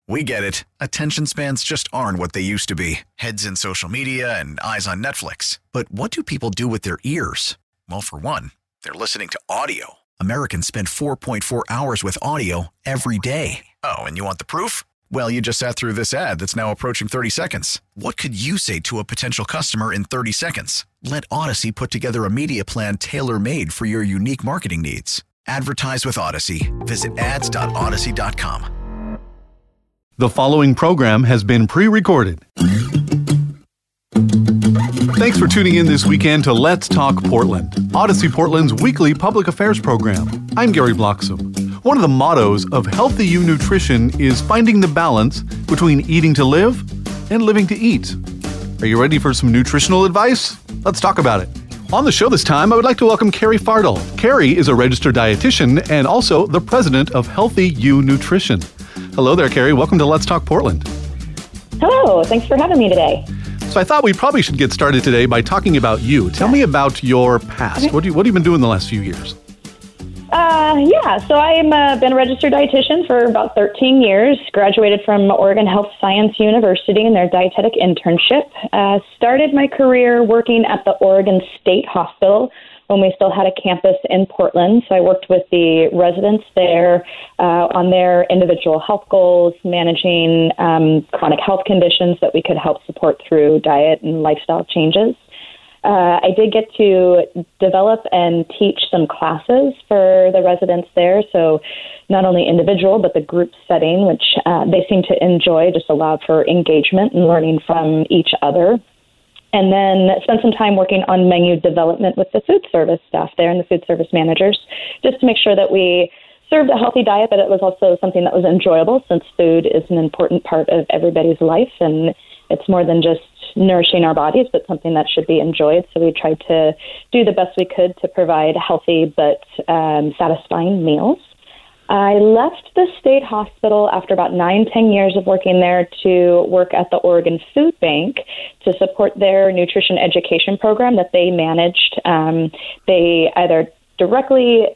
We get it. Attention spans just aren't what they used to be. Heads in social media and eyes on Netflix. But what do people do with their ears? Well, for one, they're listening to audio. Americans spend 4.4 hours with audio every day. Oh, and you want the proof? Well, you just sat through this ad that's now approaching 30 seconds. What could you say to a potential customer in 30 seconds? Let Odyssey put together a media plan tailor-made for your unique marketing needs. Advertise with Odyssey. Visit ads.odyssey.com. The following program has been pre-recorded. Thanks for tuning in this weekend to Let's Talk Portland, Odyssey Portland's weekly public affairs program. I'm Gary Bloxam. One of the mottos of Healthy You Nutrition is finding the balance between eating to live and living to eat. Are you ready for some nutritional advice? Let's talk about it. On the show this time, I would like to welcome Carrie Fardell. Carrie is a registered dietitian and also the president of Healthy You Nutrition. Hello there, Carrie. Welcome to Let's Talk Portland. Hello. Thanks for having me today. So I thought we probably should get started today by talking about you. Tell me about your past. Okay. What have you been doing the last few years? So I've been a registered dietitian for about 13 years, graduated from Oregon Health Science University in their dietetic internship. Started my career working at the Oregon State Hospital when we still had a campus in Portland. So I worked with the residents there on their individual health goals, managing chronic health conditions that we could help support through diet and lifestyle changes. I did get to develop and teach some classes for the residents there. So not only individual, but the group setting, which they seemed to enjoy, just allowed for engagement and learning from each other. And then spent some time working on menu development with the food service staff there and the food service managers, just to make sure that we served a healthy diet, but it was also something that was enjoyable, since food is an important part of everybody's life. And it's more than just nourishing our bodies, but something that should be enjoyed. So we tried to do the best we could to provide healthy but satisfying meals. I left the state hospital after about 9-10 years of working there to work at the Oregon Food Bank to support their nutrition education program that they managed. They either directly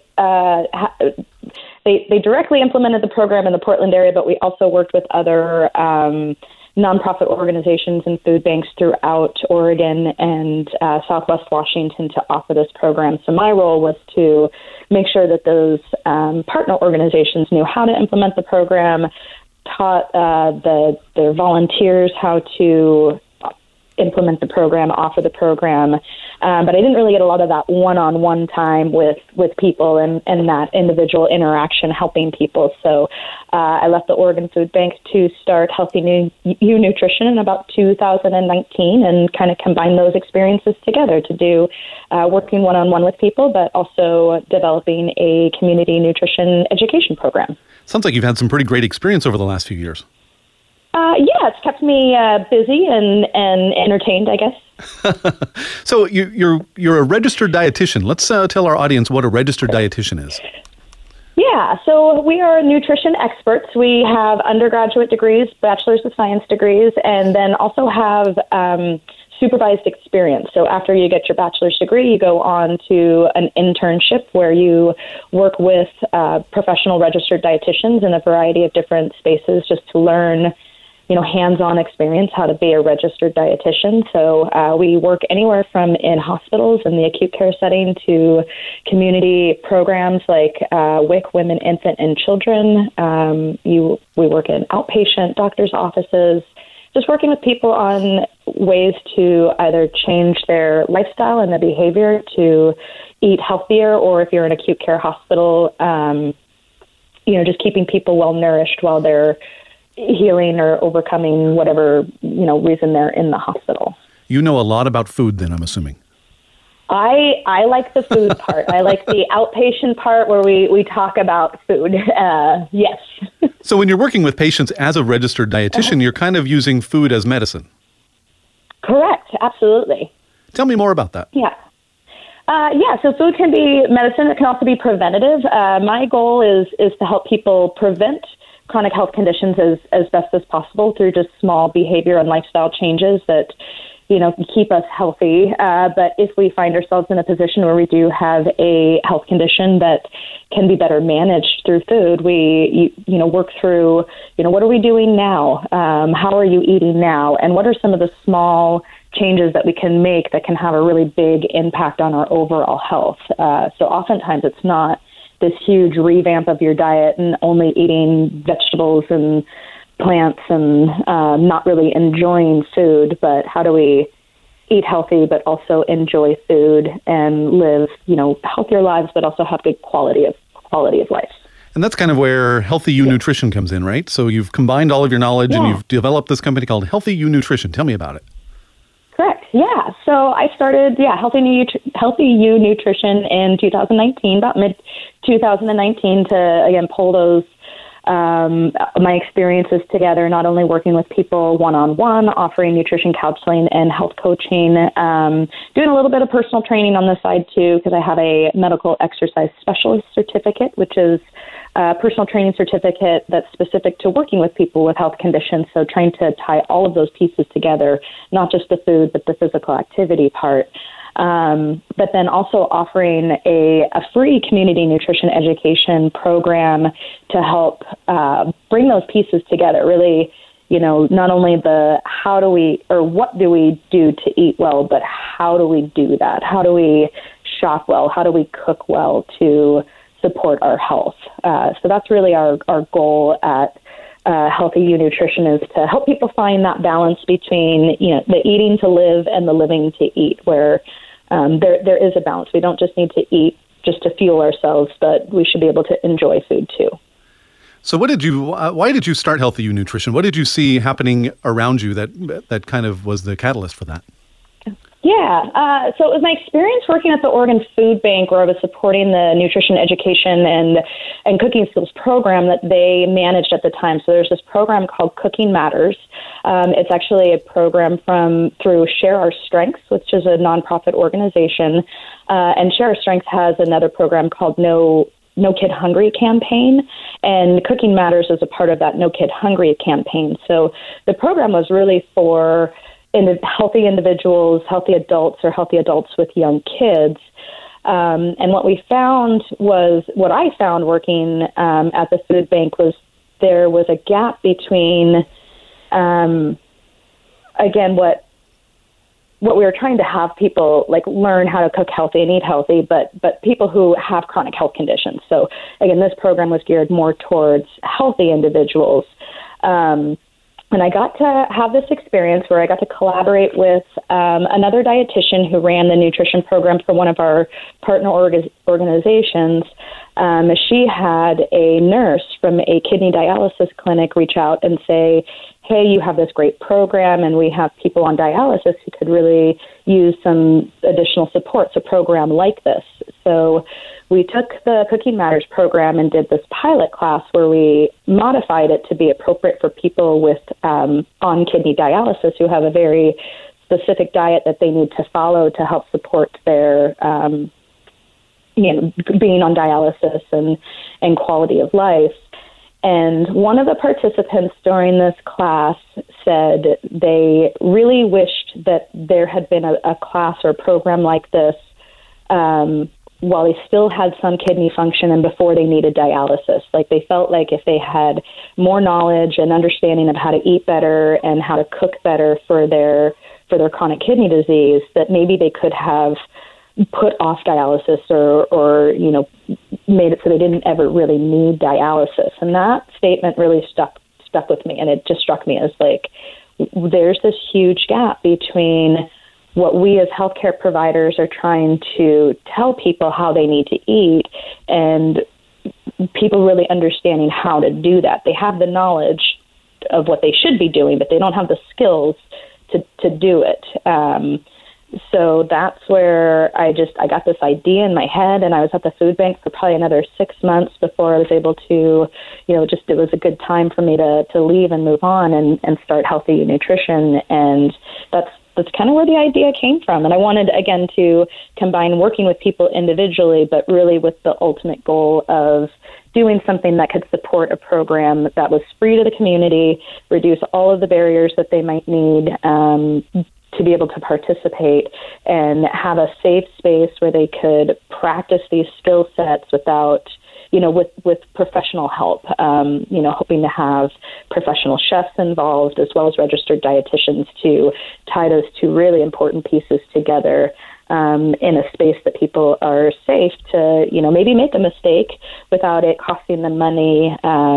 they directly implemented the program in the Portland area, but we also worked with other nonprofit organizations and food banks throughout Oregon and Southwest Washington to offer this program. So my role was to make sure that those partner organizations knew how to implement the program, taught their volunteers how to implement the program, offer the program. But I didn't really get a lot of that one-on-one time with people and that individual interaction helping people. So I left the Oregon Food Bank to start Healthy You Nutrition in about 2019 and kind of combine those experiences together to do working one-on-one with people, but also developing a community nutrition education program. Sounds like you've had some pretty great experience over the last few years. It's kept me busy and entertained, I guess. So you're a registered dietitian. Let's tell our audience what a registered dietitian is. Yeah, so we are nutrition experts. We have undergraduate degrees, bachelor's of science degrees, and then also have supervised experience. So after you get your bachelor's degree, you go on to an internship where you work with professional registered dietitians in a variety of different spaces just to learn hands-on experience, how to be a registered dietitian. So we work anywhere from in hospitals in the acute care setting to community programs like WIC, Women, Infant, and Children. We work in outpatient doctors' offices, just working with people on ways to either change their lifestyle and their behavior to eat healthier, or if you're in an acute care hospital, just keeping people well-nourished while they're healing or overcoming whatever, reason they're in the hospital. You know a lot about food then, I'm assuming. I like the food part. I like the outpatient part where we talk about food. Yes. So when you're working with patients as a registered dietitian, you're kind of using food as medicine. Correct. Absolutely. Tell me more about that. Yeah. So food can be medicine. It can also be preventative. My goal is to help people prevent chronic health conditions as best as possible through just small behavior and lifestyle changes that keep us healthy. But if we find ourselves in a position where we do have a health condition that can be better managed through food, we work through, what are we doing now? How are you eating now? And what are some of the small changes that we can make that can have a really big impact on our overall health? So oftentimes it's not this huge revamp of your diet and only eating vegetables and plants and not really enjoying food, but how do we eat healthy but also enjoy food and live, healthier lives, but also have good quality of life. And that's kind of where Healthy You Nutrition comes in, right? So you've combined all of your knowledge and you've developed this company called Healthy You Nutrition. Tell me about it. Correct. Yeah. So I started, Healthy You Nutrition in 2019, about mid-2019, to, again, pull those my experiences together, not only working with people one-on-one, offering nutrition counseling and health coaching, doing a little bit of personal training on the side too, because I have a medical exercise specialist certificate, which is a personal training certificate that's specific to working with people with health conditions. So trying to tie all of those pieces together, not just the food, but the physical activity part. But then also offering a free community nutrition education program to help bring those pieces together. Really, not only the how do we or what do we do to eat well, but how do we do that? How do we shop well? How do we cook well to support our health? So that's really our goal at Healthy You Nutrition, is to help people find that balance between the eating to live and the living to eat, where there is a balance. We don't just need to eat just to fuel ourselves, but we should be able to enjoy food too. So why did you start Healthy You Nutrition? What did you see happening around you that kind of was the catalyst for that? Yeah, so it was my experience working at the Oregon Food Bank, where I was supporting the nutrition education and cooking skills program that they managed at the time. So there's this program called Cooking Matters. It's actually a program through Share Our Strengths, which is a nonprofit organization. And Share Our Strengths has another program called No Kid Hungry campaign, and Cooking Matters is a part of that No Kid Hungry campaign. So the program was really for healthy individuals, healthy adults, or healthy adults with young kids. And what I found working at the food bank was there was a gap between, again, what we were trying to have people learn how to cook healthy and eat healthy, but people who have chronic health conditions. So again, this program was geared more towards healthy individuals. And I got to have this experience where I got to collaborate with another dietitian who ran the nutrition program for one of our partner organizations. She had a nurse from a kidney dialysis clinic reach out and say, hey, you have this great program, and we have people on dialysis who could really use some additional support, a program like this. So we took the Cooking Matters program and did this pilot class where we modified it to be appropriate for people with on kidney dialysis who have a very specific diet that they need to follow to help support their being on dialysis and quality of life. And one of the participants during this class said they really wished that there had been a class or a program like this while they still had some kidney function and before they needed dialysis. Like, they felt like if they had more knowledge and understanding of how to eat better and how to cook better for their chronic kidney disease, that maybe they could have put off dialysis or made it so they didn't ever really need dialysis. And that statement really stuck with me. And it just struck me as there's this huge gap between what we as healthcare providers are trying to tell people how they need to eat and people really understanding how to do that. They have the knowledge of what they should be doing, but they don't have the skills to do it. So that's where I got this idea in my head, and I was at the food bank for probably another 6 months before I was able to, it was a good time for me to leave and move on and start Healthy You Nutrition. And that's kind of where the idea came from. And I wanted, again, to combine working with people individually, but really with the ultimate goal of doing something that could support a program that was free to the community, reduce all of the barriers that they might need to be able to participate and have a safe space where they could practice these skill sets without, with professional help, hoping to have professional chefs involved as well as registered dietitians to tie those two really important pieces together in a space that people are safe to, maybe make a mistake without it costing them money.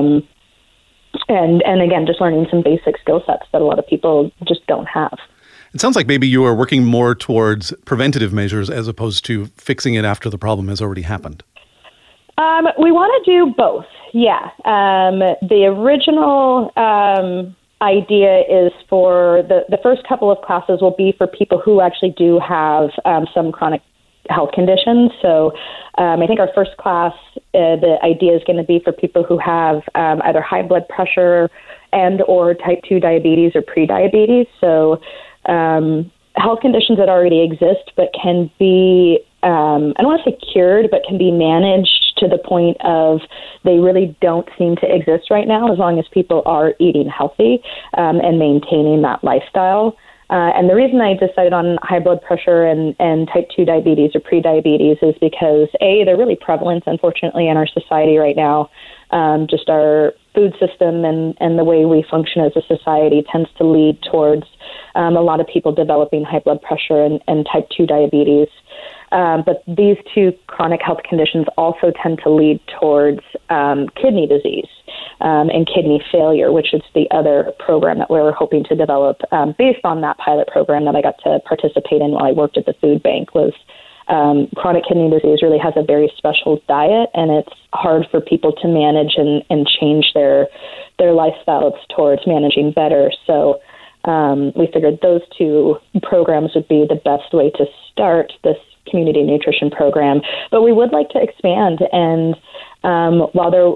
And again, just learning some basic skill sets that a lot of people just don't have. It sounds like maybe you are working more towards preventative measures as opposed to fixing it after the problem has already happened. We want to do both. Yeah. The original idea is for the first couple of classes will be for people who actually do have some chronic health conditions. So I think our first class, the idea is going to be for people who have either high blood pressure and or type 2 diabetes or prediabetes. So health conditions that already exist but can be, I don't want to say cured, but can be managed to the point of they really don't seem to exist right now as long as people are eating healthy and maintaining that lifestyle. And the reason I decided on high blood pressure and type 2 diabetes or prediabetes is because, A, they're really prevalent, unfortunately, in our society right now. Just our food system and the way we function as a society tends to lead towards a lot of people developing high blood pressure and type 2 diabetes. But these two chronic health conditions also tend to lead towards kidney disease and kidney failure, which is the other program that we were hoping to develop based on that pilot program that I got to participate in while I worked at the food bank. Was chronic kidney disease really has a very special diet, and it's hard for people to manage and change their lifestyles towards managing better. So we figured those two programs would be the best way to start this community nutrition program. But we would like to expand, and while there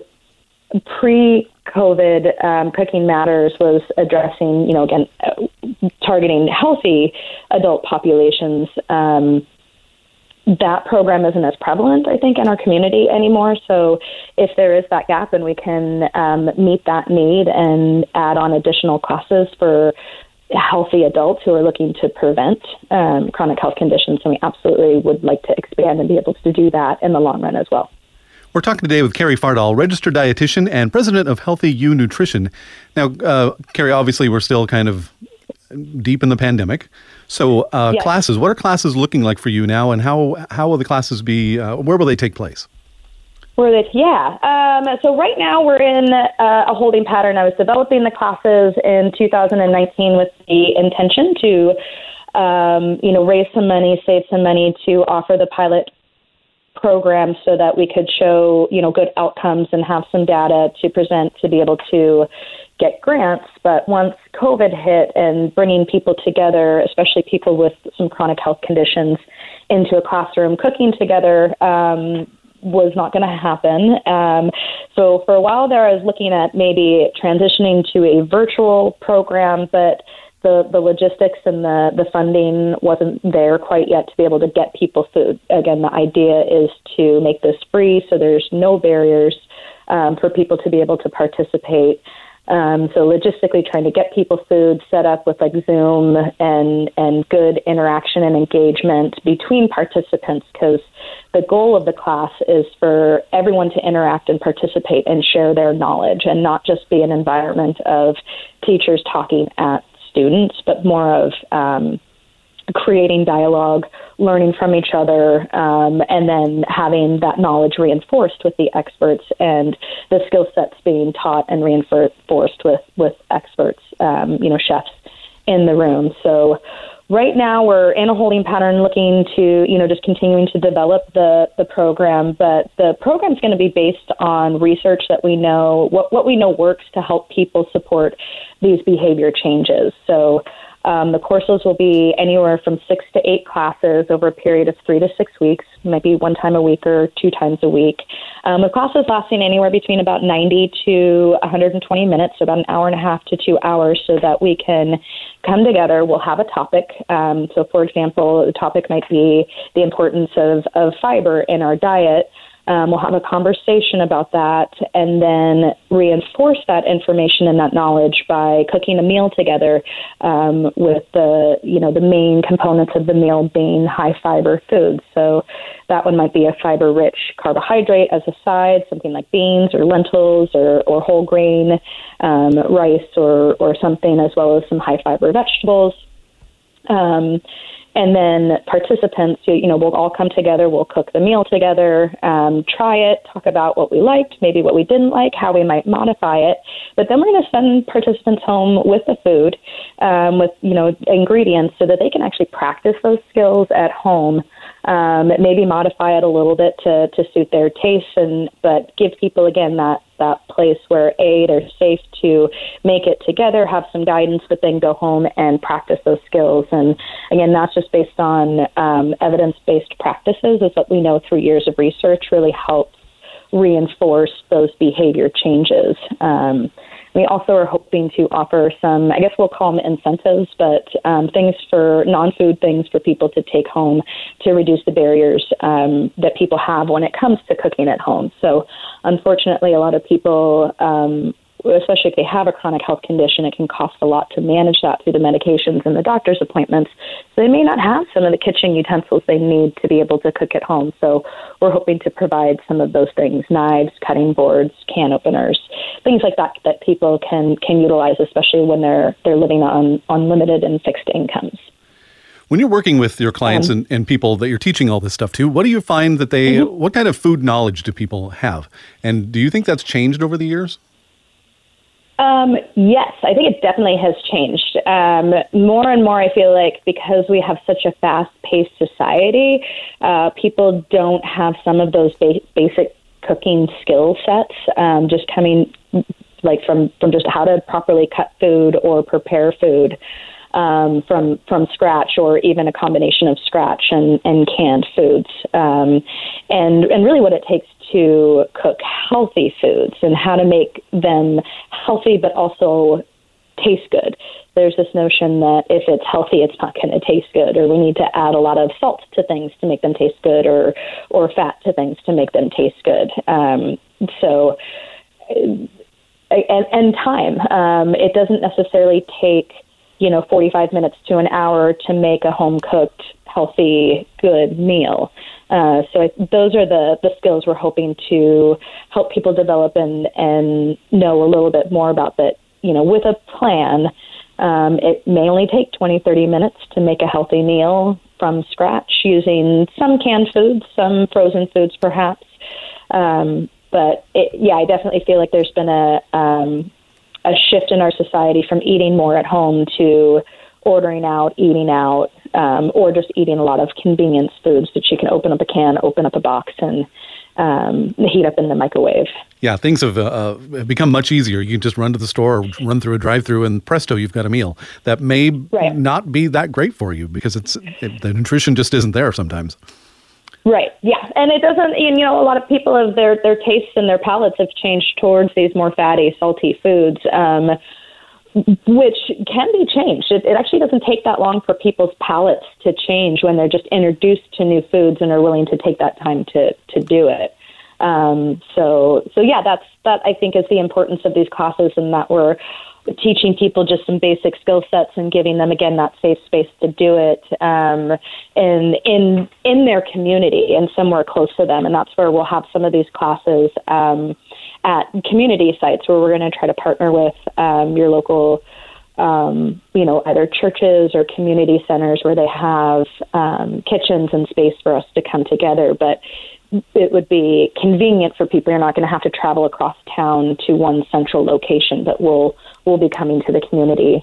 pre-COVID Cooking Matters was addressing, again, targeting healthy adult populations, that program isn't as prevalent, I think, in our community anymore. So if there is that gap and we can meet that need and add on additional classes for healthy adults who are looking to prevent chronic health conditions, and we absolutely would like to expand and be able to do that in the long run as well. We're talking today with Carrie Fardahl, registered dietitian and president of Healthy You Nutrition. Now, Carrie, obviously we're still kind of deep in the pandemic. So yes. Classes, what are classes looking like for you now, and how will the classes be, where will they take place? So right now we're in a holding pattern. I was developing the classes in 2019 with the intention to, raise some money, save some money to offer the pilot program so that we could show, good outcomes and have some data to present to be able to get grants. But once COVID hit and bringing people together, especially people with some chronic health conditions, into a classroom cooking together, was not going to happen. So for a while there, I was looking at maybe transitioning to a virtual program, but the logistics and the funding wasn't there quite yet to be able to get people food. Again, the idea is to make this free, so there's no barriers for people to be able to participate. So logistically trying to get people food set up with like Zoom and good interaction and engagement between participants, because the goal of the class is for everyone to interact and participate and share their knowledge and not just be an environment of teachers talking at students, but more of creating dialogue, learning from each other, and then having that knowledge reinforced with the experts and the skill sets being taught and reinforced with experts, chefs in the room. So right now we're in a holding pattern looking to, just continuing to develop the program, but the program is going to be based on research that we know, what we know works to help people support these behavior changes. So the courses will be anywhere from 6 to 8 classes over a period of 3 to 6 weeks, maybe one time a week or 2 times a week. With classes lasting anywhere between about 90 to 120 minutes, so about an hour and a half to 2 hours, so that we can come together. We'll have a topic. So, for example, the topic might be the importance of fiber in our diet. We'll have a conversation about that and then reinforce that information and that knowledge by cooking a meal together with the main components of the meal being high fiber foods. So that one might be a fiber-rich carbohydrate as a side, something like beans or lentils or whole grain rice or something, as well as some high fiber vegetables. And then participants, we'll all come together, we'll cook the meal together, try it, talk about what we liked, maybe what we didn't like, how we might modify it. But then we're going to send participants home with the food, with ingredients, so that they can actually practice those skills at home. Maybe modify it a little bit to suit their tastes, but give people, again, that place where, they're safe to make it together, have some guidance, but then go home and practice those skills. And again, that's just based on evidence-based practices, is what we know through years of research really helps reinforce those behavior changes. We also are hoping to offer some, I guess we'll call them incentives, but things for non-food things for people to take home to reduce the barriers that people have when it comes to cooking at home. So unfortunately, a lot of people, especially if they have a chronic health condition, it can cost a lot to manage that through the medications and the doctor's appointments. So they may not have some of the kitchen utensils they need to be able to cook at home. So we're hoping to provide some of those things: knives, cutting boards, can openers, things like that people can utilize, especially when they're living on limited and fixed incomes. When you're working with your clients and people that you're teaching all this stuff to, what do you find that what kind of food knowledge do people have? And do you think that's changed over the years? Yes, I think it definitely has changed. More and more, I feel like, because we have such a fast-paced society, people don't have some of those basic cooking skill sets, just coming like from just how to properly cut food or prepare food from scratch, or even a combination of scratch and canned foods, and really what it takes to cook healthy foods and how to make them healthy but also taste good. There's this notion that if it's healthy, it's not going to taste good, or we need to add a lot of salt to things to make them taste good, or fat to things to make them taste good. And time. It doesn't necessarily take 45 minutes to an hour to make a home-cooked, healthy, good meal. So those are the skills we're hoping to help people develop and know a little bit more about, that, with a plan, it may only take 20, 30 minutes to make a healthy meal from scratch using some canned foods, some frozen foods perhaps. But I definitely feel like there's been a shift in our society from eating more at home to ordering out, eating out, or just eating a lot of convenience foods that you can open up a can, open up a box, and heat up in the microwave. Yeah, things have become much easier. You can just run to the store or run through a drive-thru, and presto, you've got a meal that may not be that great for you because the nutrition just isn't there sometimes. Right. Yeah. And it doesn't, a lot of people have their tastes and their palates have changed towards these more fatty, salty foods, which can be changed. It actually doesn't take that long for people's palates to change when they're just introduced to new foods and are willing to take that time to do it. That I think is the importance of these classes, and that we're teaching people just some basic skill sets and giving them, again, that safe space to do it in their community and somewhere close to them. And that's where we'll have some of these classes at community sites, where we're going to try to partner with your local, either churches or community centers where they have kitchens and space for us to come together. But it would be convenient for people. You're not going to have to travel across town to one central location, but we'll be coming to the community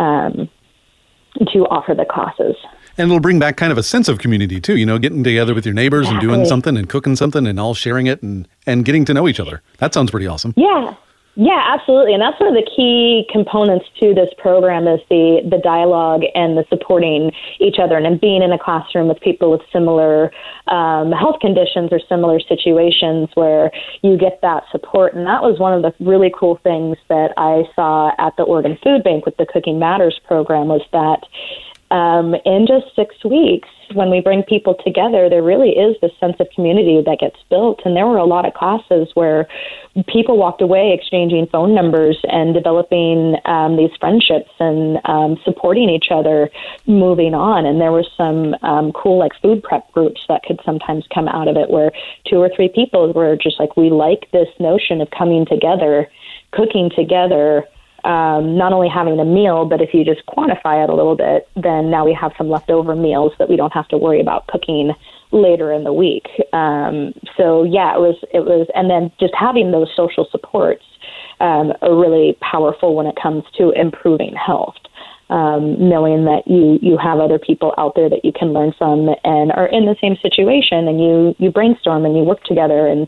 to offer the classes. And it'll bring back kind of a sense of community too, getting together with your neighbors and doing something and cooking something and all sharing it and getting to know each other. That sounds pretty awesome. Yeah, absolutely. And that's one of the key components to this program, is the dialogue and the supporting each other, and being in a classroom with people with similar health conditions or similar situations where you get that support. And that was one of the really cool things that I saw at the Oregon Food Bank with the Cooking Matters program, was that in just 6 weeks, when we bring people together, there really is this sense of community that gets built. And there were a lot of classes where people walked away exchanging phone numbers and developing these friendships and supporting each other moving on. And there were some cool like food prep groups that could sometimes come out of it, where 2 or 3 people were just like, we like this notion of coming together, cooking together, not only having a meal, but if you just quantify it a little bit, then now we have some leftover meals that we don't have to worry about cooking later in the week. So yeah, it was, and then just having those social supports are really powerful when it comes to improving health. Knowing that you have other people out there that you can learn from and are in the same situation, and you brainstorm and you work together and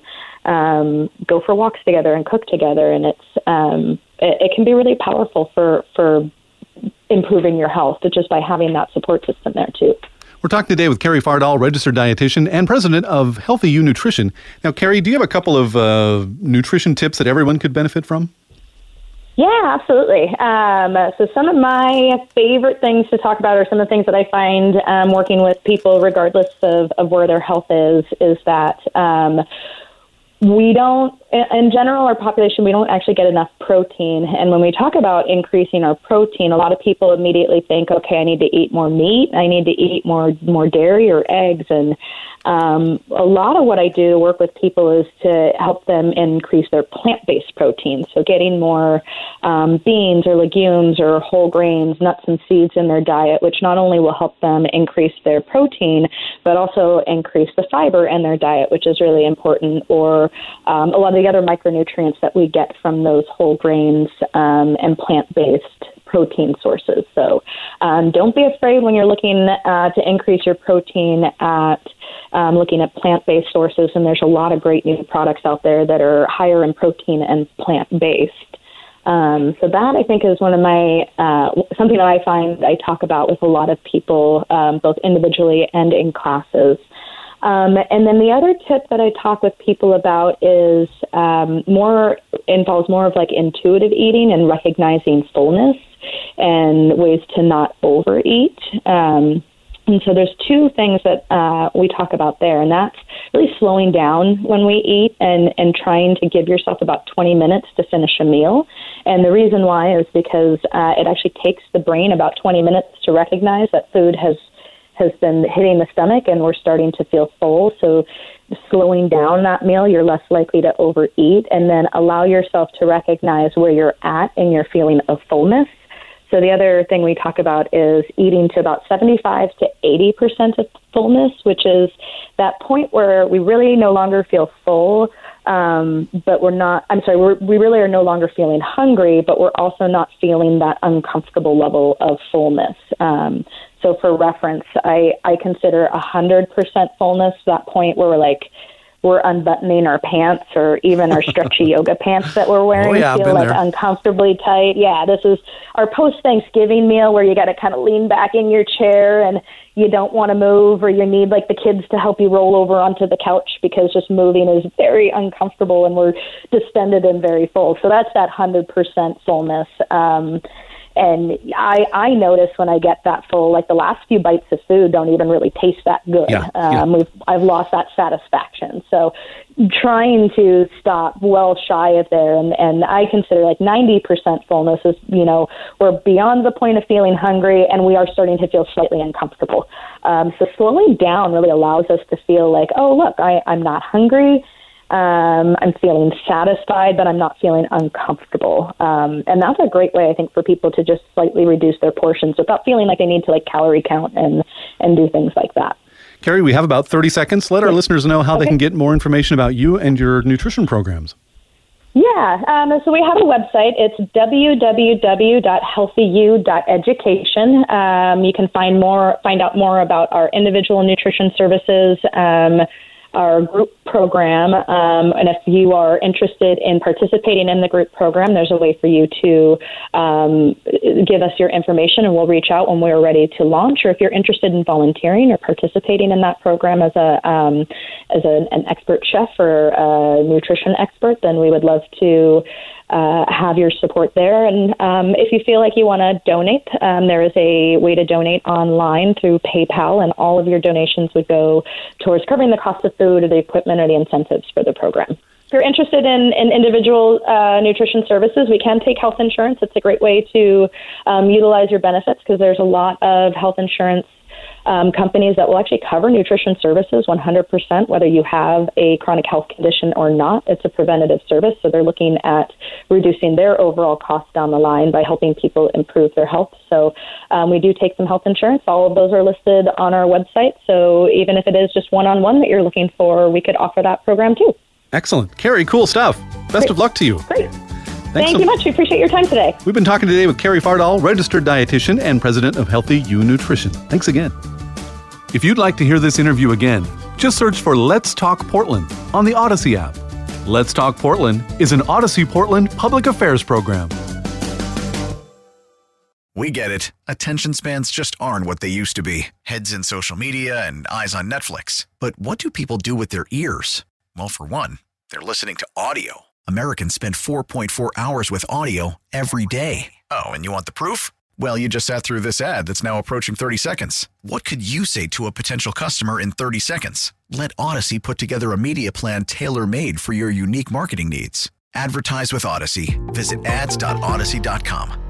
go for walks together and cook together, and it can be really powerful for improving your health just by having that support system there too. We're talking today with Carrie Fardahl, registered dietitian and president of Healthy You Nutrition. Now, Carrie, do you have a couple of nutrition tips that everyone could benefit from? Yeah, absolutely. So some of my favorite things to talk about are some of the things that I find working with people, regardless of where their health is that we don't, in general, our population, we don't actually get enough protein. And when we talk about increasing our protein, a lot of people immediately think, okay, I need to eat more meat, I need to eat more dairy or eggs. And a lot of what I do to work with people is to help them increase their plant-based protein. So getting more beans or legumes or whole grains, nuts and seeds in their diet, which not only will help them increase their protein, but also increase the fiber in their diet, which is really important, or a lot of the other micronutrients that we get from those whole grains and plant-based protein sources. So don't be afraid when you're looking to increase your protein at looking at plant-based sources, and there's a lot of great new products out there that are higher in protein and plant-based. So that, I think, is one of my, something that I find I talk about with a lot of people, both individually and in classes. And then the other tip that I talk with people about is involves more of like intuitive eating and recognizing fullness and ways to not overeat. And so there's 2 things that we talk about there, and that's really slowing down when we eat and trying to give yourself about 20 minutes to finish a meal. And the reason why is because it actually takes the brain about 20 minutes to recognize that food has been hitting the stomach and we're starting to feel full. So slowing down that meal, you're less likely to overeat, and then allow yourself to recognize where you're at in your feeling of fullness. So the other thing we talk about is eating to about 75 to 80% of fullness, which is that point where we really no longer feel full, but we really are no longer feeling hungry, but we're also not feeling that uncomfortable level of fullness. So for reference, I consider 100% fullness that point where we're unbuttoning our pants, or even our stretchy yoga pants that we're wearing feel like uncomfortably tight. Yeah, this is our post-Thanksgiving meal where you got to kind of lean back in your chair and you don't want to move, or you need like the kids to help you roll over onto the couch because just moving is very uncomfortable and we're distended and very full. So that's that 100% fullness. And I notice when I get that full, like the last few bites of food don't even really taste that good. I've lost that satisfaction. So trying to stop well shy of there. And I consider like 90% fullness is, we're beyond the point of feeling hungry and we are starting to feel slightly uncomfortable. So slowing down really allows us to feel like, oh, look, I'm not hungry. I'm feeling satisfied, but I'm not feeling uncomfortable. And that's a great way, I think, for people to just slightly reduce their portions without feeling like they need to calorie count and do things like that. Carrie, we have about 30 seconds. Let our listeners know how they can get more information about you and your nutrition programs. Yeah, so we have a website. It's www.healthyu.education. You can find out more about our individual nutrition services, our group program, and if you are interested in participating in the group program, there's a way for you to give us your information, and we'll reach out when we're ready to launch. Or if you're interested in volunteering or participating in that program as an expert chef or a nutrition expert, then we would love to have your support there. And if you feel like you want to donate, there is a way to donate online through PayPal, and all of your donations would go towards covering the cost of food or the equipment or the incentives for the program. If you're interested in individual nutrition services, we can take health insurance. It's a great way to utilize your benefits, because there's a lot of health insurance companies that will actually cover nutrition services 100%, whether you have a chronic health condition or not. It's a preventative service, so they're looking at reducing their overall costs down the line by helping people improve their health. So we do take some health insurance. All of those are listed on our website, so even if it is just one-on-one that you're looking for, we could offer that program too. Excellent. Carrie, cool stuff. Best of luck to you. Great. Thank you much. We appreciate your time today. We've been talking today with Carrie Fardahl, registered dietitian and president of Healthy You Nutrition. Thanks again. If you'd like to hear this interview again, just search for Let's Talk Portland on the Odyssey app. Let's Talk Portland is an Odyssey Portland public affairs program. We get it. Attention spans just aren't what they used to be. Heads in social media and eyes on Netflix. But what do people do with their ears? Well, for one, they're listening to audio. Americans spend 4.4 hours with audio every day. Oh, and you want the proof? Well, you just sat through this ad that's now approaching 30 seconds. What could you say to a potential customer in 30 seconds? Let Odyssey put together a media plan tailor-made for your unique marketing needs. Advertise with Odyssey. Visit ads.odyssey.com.